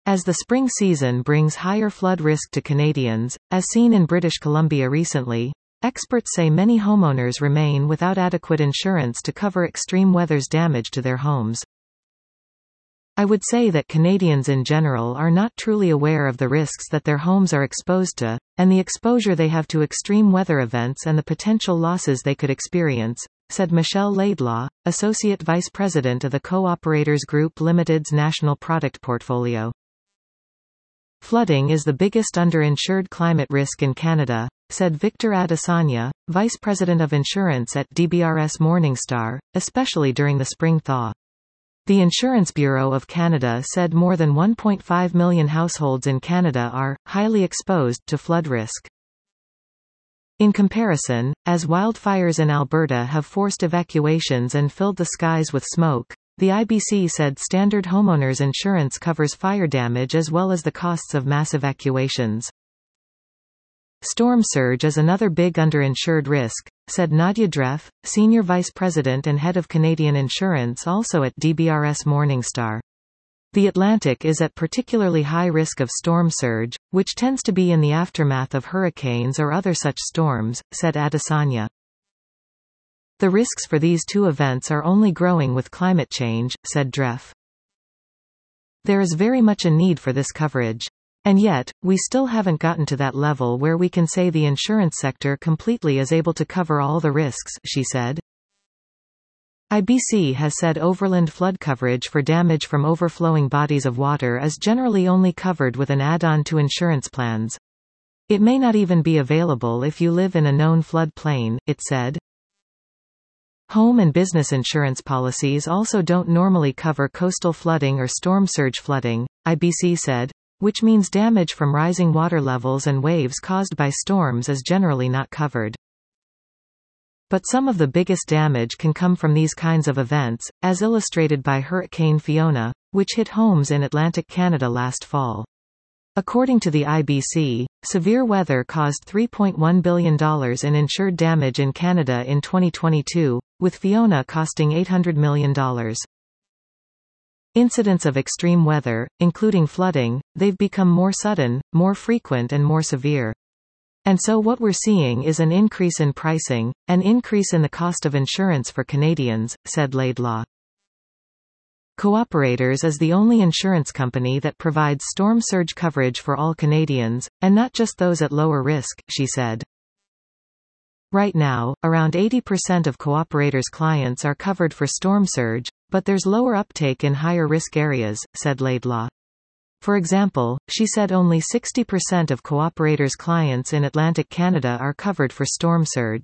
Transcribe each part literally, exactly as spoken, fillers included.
As the spring season brings higher flood risk to Canadians, as seen in British Columbia recently, experts say many homeowners remain without adequate insurance to cover extreme weather's damage to their homes. I would say that Canadians in general are not truly aware of the risks that their homes are exposed to, and the exposure they have to extreme weather events and the potential losses they could experience, said Michelle Laidlaw, Associate Vice President of the Co-operators Group Limited's National Product Portfolio. Flooding is the biggest underinsured climate risk in Canada, said Victor Adesanya, Vice President of Insurance at D B R S Morningstar, especially during the spring thaw. The Insurance Bureau of Canada said more than one point five million households in Canada are highly exposed to flood risk. In comparison, as wildfires in Alberta have forced evacuations and filled the skies with smoke, the I B C said standard homeowners insurance covers fire damage as well as the costs of mass evacuations. Storm surge is another big underinsured risk, said Nadia Dreff, Senior Vice President and Head of Canadian Insurance also at D B R S Morningstar. The Atlantic is at particularly high risk of storm surge, which tends to be in the aftermath of hurricanes or other such storms, said Adesanya. The risks for these two events are only growing with climate change, said Dreff. There is very much a need for this coverage. And yet, we still haven't gotten to that level where we can say the insurance sector completely is able to cover all the risks, she said. I B C has said overland flood coverage for damage from overflowing bodies of water is generally only covered with an add-on to insurance plans. It may not even be available if you live in a known flood plain, it said. Home and business insurance policies also don't normally cover coastal flooding or storm surge flooding, I B C said, which means damage from rising water levels and waves caused by storms is generally not covered. But some of the biggest damage can come from these kinds of events, as illustrated by Hurricane Fiona, which hit homes in Atlantic Canada last fall. According to the I B C, severe weather caused three point one billion dollars in insured damage in Canada in twenty twenty-two, with Fiona costing eight hundred million dollars. Incidents of extreme weather, including flooding, they've become more sudden, more frequent and more severe. And so what we're seeing is an increase in pricing, an increase in the cost of insurance for Canadians, said Laidlaw. Co-operators is the only insurance company that provides storm surge coverage for all Canadians, and not just those at lower risk, she said. Right now, around eighty percent of Co-operators' clients are covered for storm surge, but there's lower uptake in higher risk areas, said Laidlaw. For example, she said only sixty percent of Co-operators' clients in Atlantic Canada are covered for storm surge.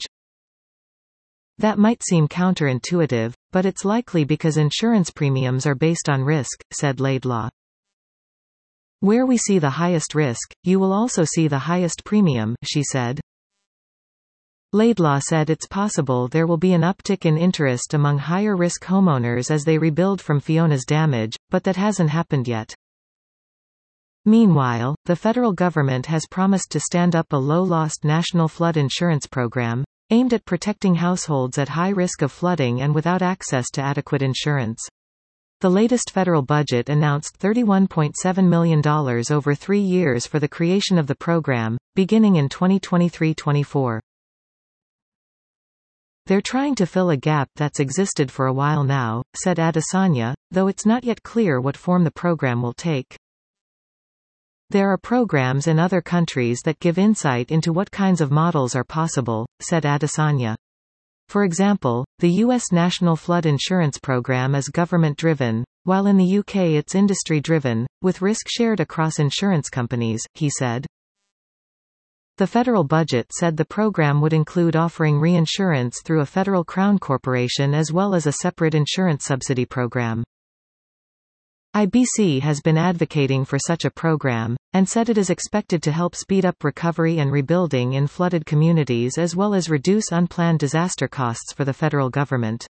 That might seem counterintuitive, but it's likely because insurance premiums are based on risk, said Laidlaw. Where we see the highest risk, you will also see the highest premium, she said. Laidlaw said it's possible there will be an uptick in interest among higher-risk homeowners as they rebuild from Fiona's damage, but that hasn't happened yet. Meanwhile, the federal government has promised to stand up a low-loss national flood insurance program, aimed at protecting households at high risk of flooding and without access to adequate insurance. The latest federal budget announced thirty-one point seven million dollars over three years for the creation of the program, beginning in twenty twenty-three twenty-four. They're trying to fill a gap that's existed for a while now, said Adesanya, though it's not yet clear what form the program will take. There are programs in other countries that give insight into what kinds of models are possible, said Adesanya. For example, the U S National Flood Insurance Program is government-driven, while in the U K it's industry-driven, with risk shared across insurance companies, he said. The federal budget said the program would include offering reinsurance through a federal crown corporation as well as a separate insurance subsidy program. I B C has been advocating for such a program, and said it is expected to help speed up recovery and rebuilding in flooded communities as well as reduce unplanned disaster costs for the federal government.